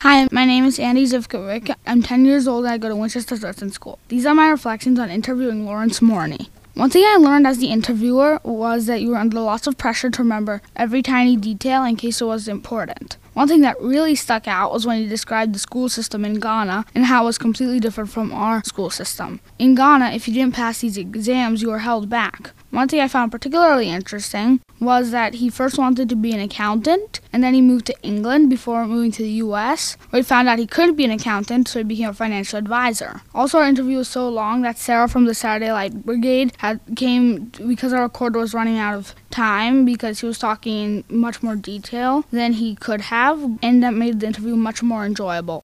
Hi, my name is Andy Zivkovic. I'm 10 years old and I go to Winchester Thurston School. These are my reflections on interviewing Lawrence Morney. One thing I learned as the interviewer was that you were under lots of pressure to remember every tiny detail in case it was important. One thing that really stuck out was when he described the school system in Ghana and how it was completely different from our school system. In Ghana, if you didn't pass these exams, you were held back. One thing I found particularly interesting was that he first wanted to be an accountant, and then he moved to England before moving to the U.S., where he found out he couldn't be an accountant, so he became a financial advisor. Also, our interview was so long that Sarah from the Saturday Light Brigade came because our recorder was running out of time because he was talking in much more detail than he could have, and that made the interview much more enjoyable.